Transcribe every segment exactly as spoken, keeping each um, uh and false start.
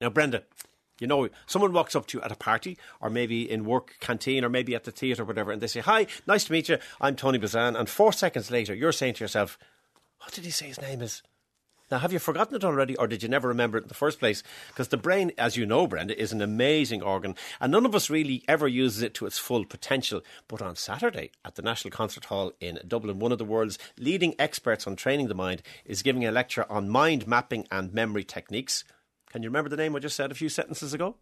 Now, Brenda, you know, someone walks up to you at a party or maybe in work canteen or maybe at the theatre or whatever, and they say, hi, nice to meet you, I'm Tony Bazan. And four seconds later, you're saying to yourself, what did he say his name is? Now, have you forgotten it already, or did you never remember it in the first place? Because the brain, as you know, Brenda, is an amazing organ, and none of us really ever uses it to its full potential. But on Saturday at the National Concert Hall in Dublin, one of the world's leading experts on training the mind is giving a lecture on mind mapping and memory techniques. Can you remember the name I just said a few sentences ago?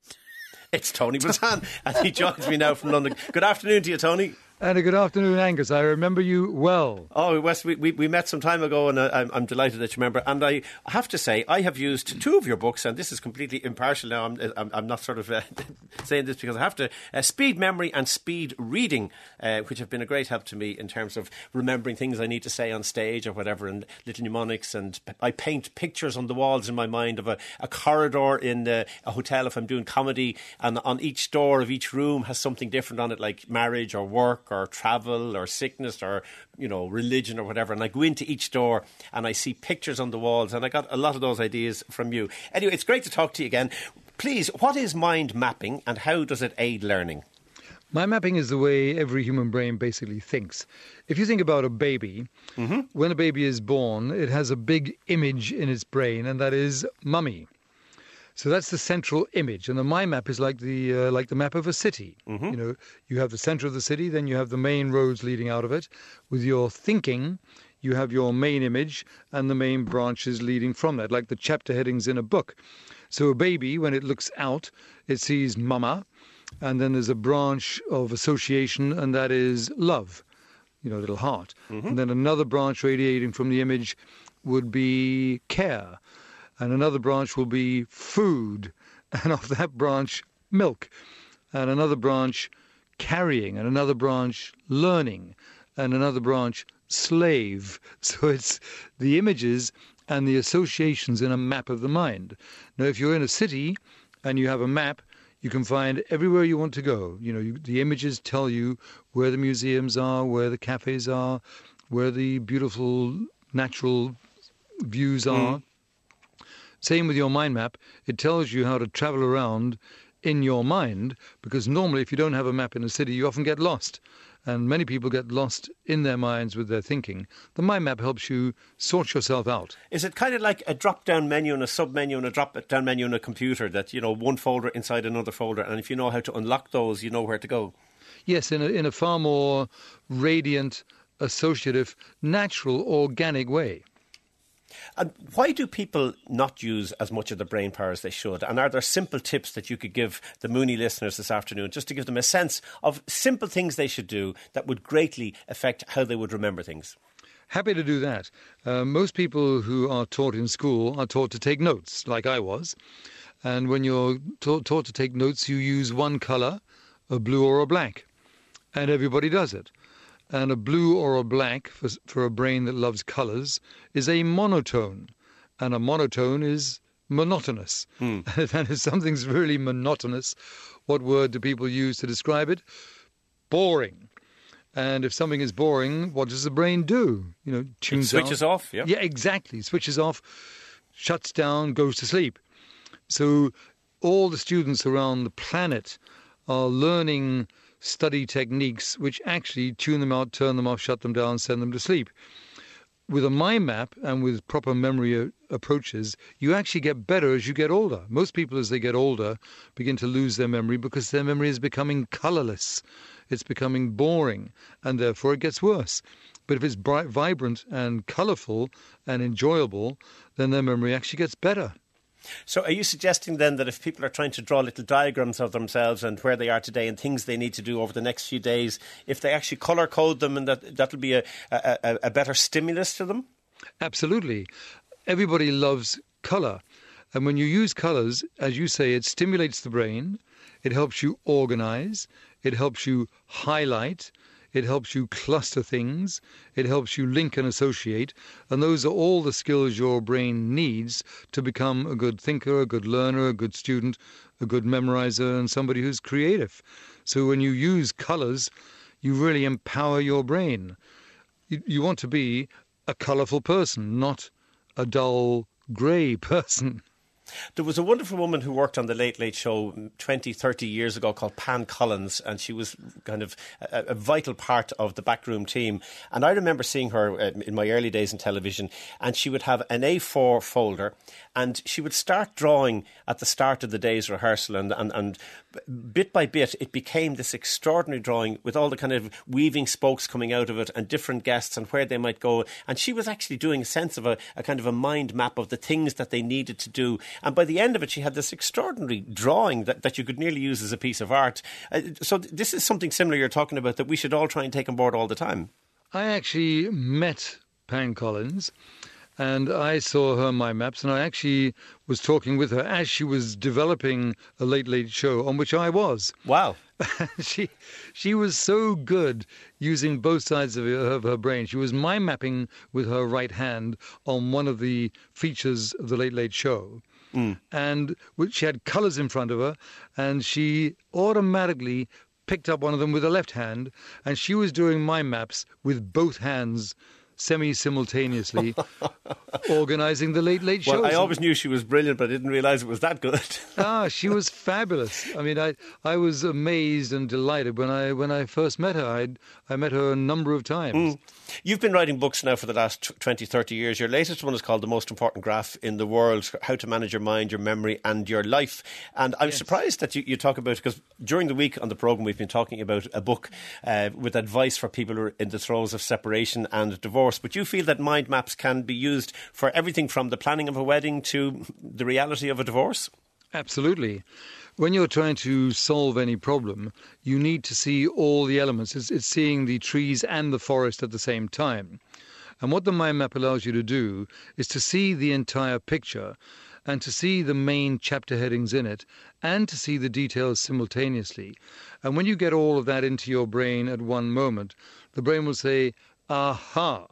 It's Tony Bazan, and he joins me now from London. Good afternoon to you, Tony. And a good afternoon, Angus. I remember you well. Oh, Wes, we, we, we met some time ago, and I'm, I'm delighted that you remember. And I have to say, I have used two of your books, and this is completely impartial now. I'm, I'm, I'm not sort of uh, saying this because I have to. Uh, Speed Memory and Speed Reading, uh, which have been a great help to me in terms of remembering things I need to say on stage or whatever, and little mnemonics. And I paint pictures on the walls in my mind of a, a corridor in uh, a hotel if I'm doing comedy, and on each door of each room has something different on it, like marriage or work or travel or sickness or, you know, religion or whatever. And I go into each door and I see pictures on the walls, and I got a lot of those ideas from you. Anyway, it's great to talk to you again. Please, what is mind mapping and how does it aid learning? Mind mapping is the way every human brain basically thinks. If you think about a baby, mm-hmm. when a baby is born, it has a big image in its brain, and that is mummy. So that's the central image, and the mind map is like the uh, like the map of a city. Mm-hmm. You know, you have the center of the city, then you have the main roads leading out of it. With your thinking, you have your main image and the main branches leading from that, like the chapter headings in a book. So a baby, when it looks out, it sees mama, and then there's a branch of association, and that is love, you know, little heart. Mm-hmm. And then another branch radiating from the image would be care. And another branch will be food, and off that branch, milk, and another branch, carrying, and another branch, learning, and another branch, slave. So it's the images and the associations in a map of the mind. Now, if you're in a city and you have a map, you can find everywhere you want to go. You know, you, the images tell you where the museums are, where the cafes are, where the beautiful natural views are. Mm. Same with your mind map. It tells you how to travel around in your mind, because normally if you don't have a map in a city, you often get lost. And many people get lost in their minds with their thinking. The mind map helps you sort yourself out. Is it kind of like a drop-down menu and a sub-menu and a drop-down menu in a computer that, you know, one folder inside another folder, and if you know how to unlock those, you know where to go? Yes, in a, in a far more radiant, associative, natural, organic way. And why do people not use as much of the brain power as they should? And are there simple tips that you could give the Mooney listeners this afternoon, just to give them a sense of simple things they should do that would greatly affect how they would remember things? Happy to do that. Uh, most people who are taught in school are taught to take notes, like I was. And when you're ta- taught to take notes, you use one colour, a blue or a black. And everybody does it. And a blue or a black, for, for a brain that loves colours, is a monotone. And a monotone is monotonous. Hmm. And if something's really monotonous, what word do people use to describe it? Boring. And if something is boring, what does the brain do? You know, tunes it switches out. off, yeah. Yeah, exactly. Switches off, shuts down, goes to sleep. So all the students around the planet are learning study techniques which actually tune them out, turn them off, shut them down, send them to sleep. With a mind map and with proper memory a- approaches, you actually get better as you get older. Most people, as they get older, begin to lose their memory because their memory is becoming colourless. It's becoming boring, and therefore it gets worse. But if it's bright, vibrant and colourful and enjoyable, then their memory actually gets better. So are you suggesting then that if people are trying to draw little diagrams of themselves and where they are today and things they need to do over the next few days, if they actually colour code them, and that that'll be a, a, a better stimulus to them? Absolutely. Everybody loves colour. And when you use colours, as you say, it stimulates the brain, it helps you organise, it helps you highlight, it helps you cluster things, it helps you link and associate, and those are all the skills your brain needs to become a good thinker, a good learner, a good student, a good memorizer, and somebody who's creative. So when you use colours, you really empower your brain. You, you want to be a colourful person, not a dull grey person. There was a wonderful woman who worked on the Late Late Show twenty, thirty years ago called Pan Collins, and she was kind of a, a vital part of the backroom team. And I remember seeing her uh, in my early days in television, and she would have an A four folder, and she would start drawing at the start of the day's rehearsal, and, and, and bit by bit it became this extraordinary drawing with all the kind of weaving spokes coming out of it and different guests and where they might go. And she was actually doing a sense of a, a kind of a mind map of the things that they needed to do. And by the end of it, she had this extraordinary drawing that, that you could nearly use as a piece of art. Uh, so th- this is something similar you're talking about that we should all try and take on board all the time. I actually met Pan Collins, and I saw her mind maps, and I actually was talking with her as she was developing a Late Late Show, on which I was. Wow. she she was so good using both sides of her, of her brain. She was mind mapping with her right hand on one of the features of the Late Late Show. Mm. And she had colours in front of her, and she automatically picked up one of them with her left hand, and she was doing mind maps with both hands semi-simultaneously, organising the Late Late Show. Well, I always knew she was brilliant, but I didn't realise it was that good. ah, she was fabulous. I mean, I I was amazed and delighted when I when I first met her. I I met her a number of times. Mm. You've been writing books now for the last twenty, thirty years. Your latest one is called The Most Important Graph in the World, How to Manage Your Mind, Your Memory and Your Life. And I'm yes. surprised that you, you talk about it, because during the week on the programme we've been talking about a book uh, with advice for people who are in the throes of separation and divorce. But you feel that mind maps can be used for everything from the planning of a wedding to the reality of a divorce? Absolutely. When you're trying to solve any problem, you need to see all the elements. It's, it's seeing the trees and the forest at the same time. And what the mind map allows you to do is to see the entire picture and to see the main chapter headings in it and to see the details simultaneously. And when you get all of that into your brain at one moment, the brain will say, aha,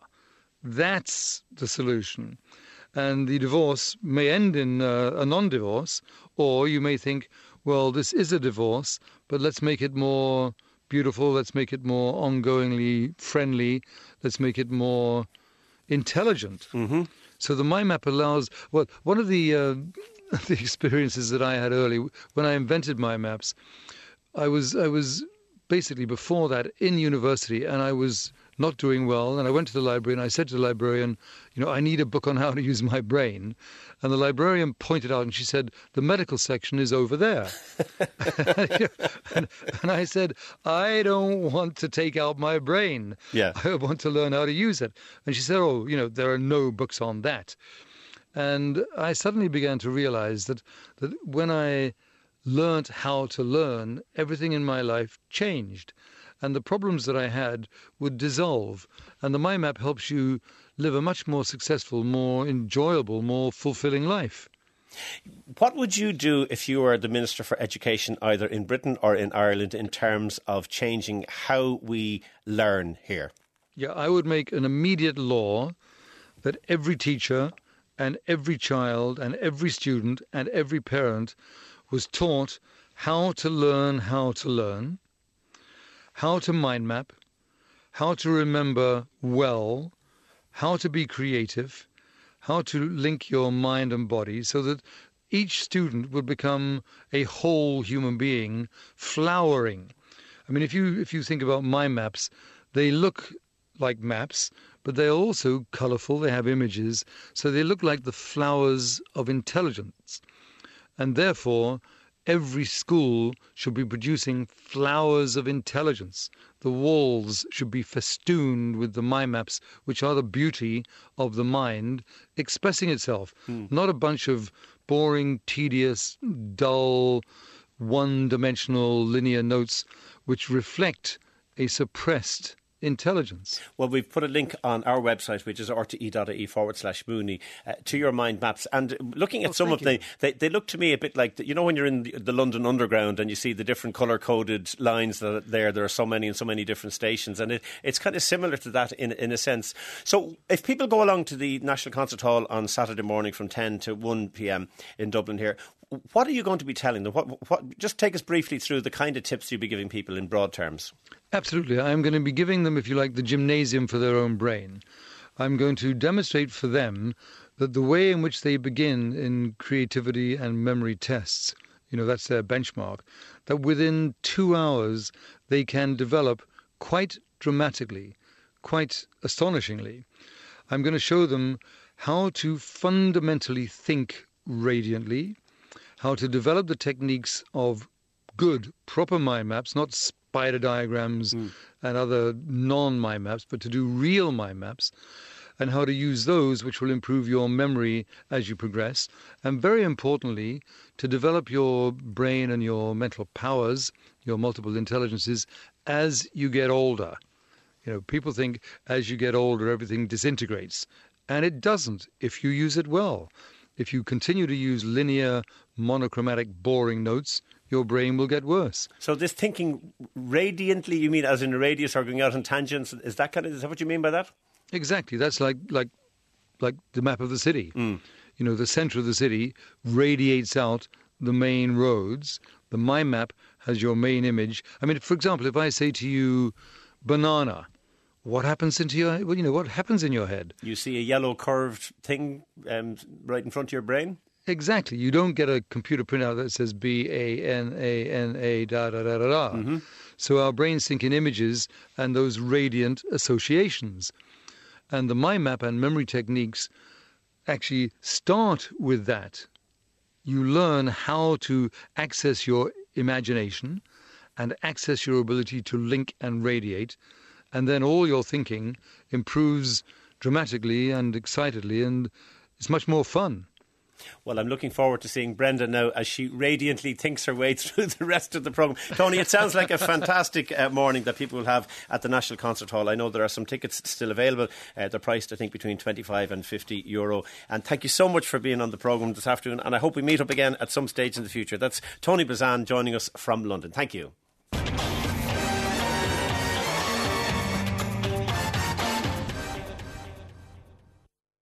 that's the solution. And the divorce may end in uh, a non-divorce, or you may think, well, this is a divorce, but let's make it more beautiful, let's make it more ongoingly friendly, let's make it more intelligent. Mm-hmm. So the mind map allows, well, one of the uh, the experiences that I had early, when I invented mind maps, I was I was basically before that in university, and I was not doing well, and I went to the library and I said to the librarian, you know, I need a book on how to use my brain. And the librarian pointed out and she said, the medical section is over there. and, and I said, I don't want to take out my brain. Yeah. I want to learn how to use it. And she said, oh, you know, there are no books on that. And I suddenly began to realize that, that when I learnt how to learn, everything in my life changed. And the problems that I had would dissolve. And the mind map helps you live a much more successful, more enjoyable, more fulfilling life. What would you do if you were the Minister for Education, either in Britain or in Ireland, in terms of changing how we learn here? Yeah, I would make an immediate law that every teacher and every child and every student and every parent was taught how to learn how to learn, how to mind map, how to remember well, how to be creative, how to link your mind and body, so that each student would become a whole human being, flowering. I mean, if you if you think about mind maps, they look like maps, but they're also colourful, they have images, so they look like the flowers of intelligence. And therefore, every school should be producing flowers of intelligence. The walls should be festooned with the mind maps, which are the beauty of the mind expressing itself. Mm. Not a bunch of boring, tedious, dull, one-dimensional linear notes which reflect a suppressed intelligence. Well, we've put a link on our website, which is r t e dot i e forward slash Mooney, uh, to your mind maps. And looking at oh, some of them, they, they look to me a bit like, the, you know, when you're in the, the London Underground and you see the different colour-coded lines that are there, there are so many and so many different stations. And it, it's kind of similar to that in, in a sense. So if people go along to the National Concert Hall on Saturday morning from ten to one p.m. in Dublin here, what are you going to be telling them? What, what, just take us briefly through the kind of tips you'll be giving people in broad terms. Absolutely. I'm going to be giving them, if you like, the gymnasium for their own brain. I'm going to demonstrate for them that the way in which they begin in creativity and memory tests, you know, that's their benchmark, that within two hours they can develop quite dramatically, quite astonishingly. I'm going to show them how to fundamentally think radiantly, how to develop the techniques of good, proper mind maps, not spider diagrams mm. and other non-mind maps, but to do real mind maps, and how to use those which will improve your memory as you progress. And very importantly, to develop your brain and your mental powers, your multiple intelligences, as you get older. You know, people think as you get older, everything disintegrates. And it doesn't if you use it well. If you continue to use linear, monochromatic, boring notes, your brain will get worse. So this thinking radiantly, you mean as in a radius or going out on tangents? Is that kind of, is that what you mean by that? Exactly. That's like like like the map of the city. Mm. You know, the center of the city radiates out the main roads. The mind map has your main image. I mean, for example, if I say to you, banana, what happens into your, well, you know, what happens in your head? You see a yellow curved thing um, right in front of your brain? Exactly. You don't get a computer printout that says B A N A N A da da da da da. Mm-hmm. So our brains think in images and those radiant associations. And the mind map and memory techniques actually start with that. You learn how to access your imagination and access your ability to link and radiate. And then all your thinking improves dramatically and excitedly, and it's much more fun. Well, I'm looking forward to seeing Brenda now as she radiantly thinks her way through the rest of the programme. Tony, it sounds like a fantastic uh, morning that people will have at the National Concert Hall. I know there are some tickets still available. Uh, they're priced, I think, between twenty-five and fifty euro. And thank you so much for being on the programme this afternoon. And I hope we meet up again at some stage in the future. That's Tony Buzan joining us from London. Thank you.